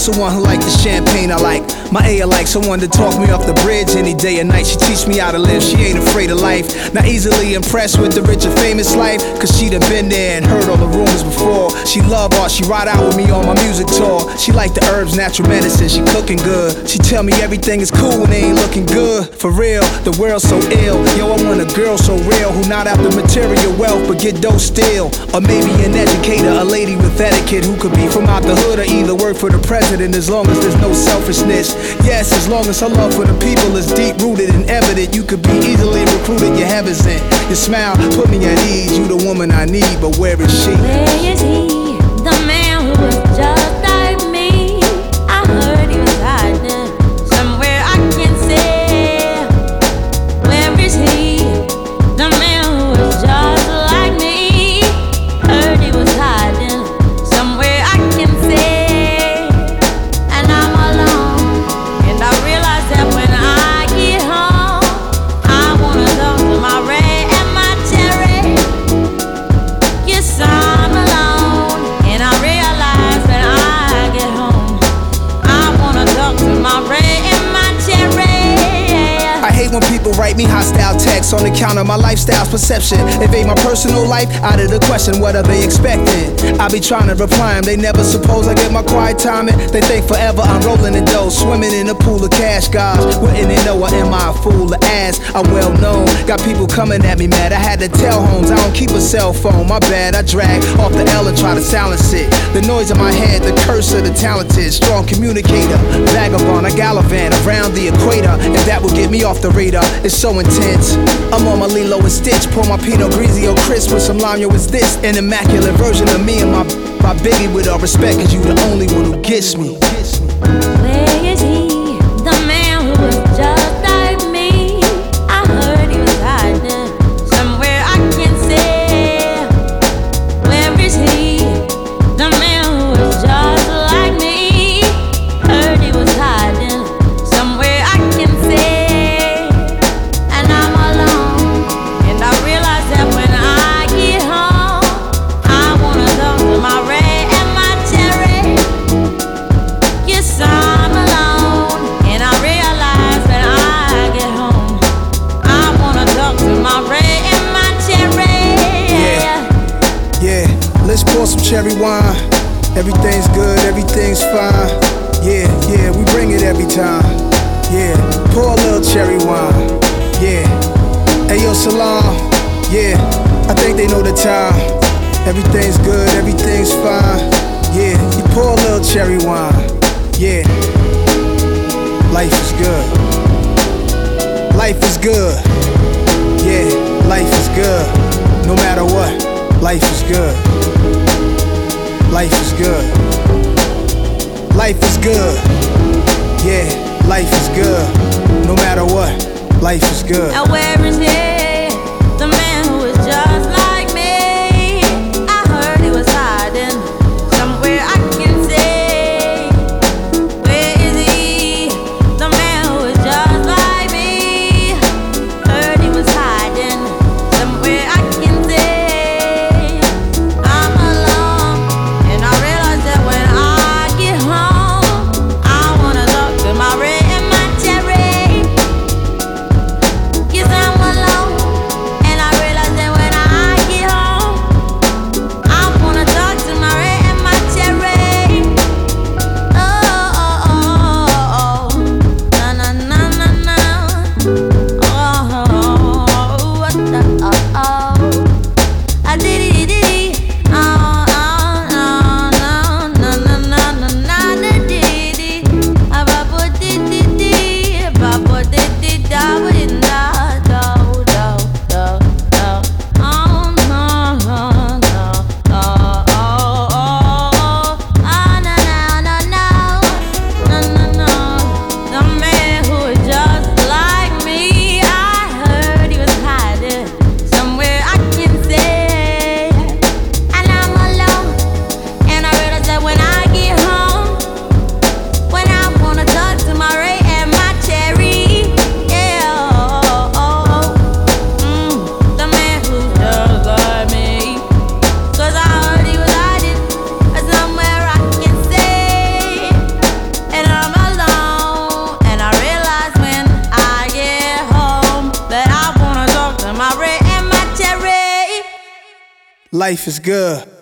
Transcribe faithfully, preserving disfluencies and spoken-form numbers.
just someone who like the champagne I like. My A I like someone to talk me off the bridge any day or night. She teach me how to live, she ain't afraid of life. Not easily impressed with the rich and famous life, cause she done been there and heard all the rumors before. She love art, she ride out with me on my music tour. She like the herbs, natural medicine, she cooking good. She tell me everything is cool when they ain't looking good. For real, the world's so ill. Yo, I want a girl so real, who not after material wealth but get dough still. Or maybe an educator, a lady with etiquette, who could be from out the hood or either work for the president, as long as there's no selfishness. Yes, as long as her love for the people is deep rooted and evident, you could be easily recruited, your heaven's in. Your smile put me at ease, you the woman I need, but where is she? Where is he, the man who was just like me? I heard he was hiding somewhere I can't see. Where is he, the man who was just like me? Heard he was hiding somewhere I can see. And I'm alone, and I realize that when I get home, I wanna talk to my red and my cherry. Yes, I'm alone, and I realize when I get home, I wanna talk to my red and my cherry. I hate when people write me hostile texts on account of my lifestyle's perception. Evade my personal life out of the question, what are they expecting? I be trying to reply them, they never suppose I get my quiet time in. They think forever I'm rolling in dough, swimming in a pool of cash, guys. Wouldn't they know, or am I a fool of ass? I'm well known, got people coming at me mad. I had to tell Holmes I don't keep a cell phone, my bad. I drag off the L and try to silence it. The noise in my head, the curse of the talented. Strong communicator, vagabond, I gallivant around the equator. If that would get me off the radar, it's so intense. I'm on my Lilo and Stitch, pour my Pinot Grigio crisp with some lime. Yo, it's this an immaculate version of me and my my Biggie. With all respect, cause you the only one who gets me. Where is he, the man who was just like me? I heard he was hiding somewhere I can't see. Where is he, the man who was just like me? Heard he was hiding somewhere I can see. And I'm alone, and I realize that when I get home, I wanna talk to my red and my cherry. Yes, I'm alone, and I realize when I get home, I wanna talk to my red and my cherry. Yeah. Yeah, let's pour some cherry wine. Everything's good, everything's fine. Yeah, yeah, we bring it every time. Yeah, pour a little cherry wine. Yeah, hey yo, Salam. Yeah, I think they know the time. Everything's good, everything's fine. Yeah, you pour a little cherry wine. Yeah, life is good. Life is good. Yeah, life is good. No matter what, life is good. Life is good. Life is good. Yeah, life is good. No matter what, life is good. Now where is he, the man who is just like me? I heard he was hiding somewhere I can see. Where is he, the man who is just like me? Heard he was hiding somewhere I can see. I'm alone, and I realize that when I get home, I wanna talk to my red and my cherry. Yes, I'm alone, and I realize life is good.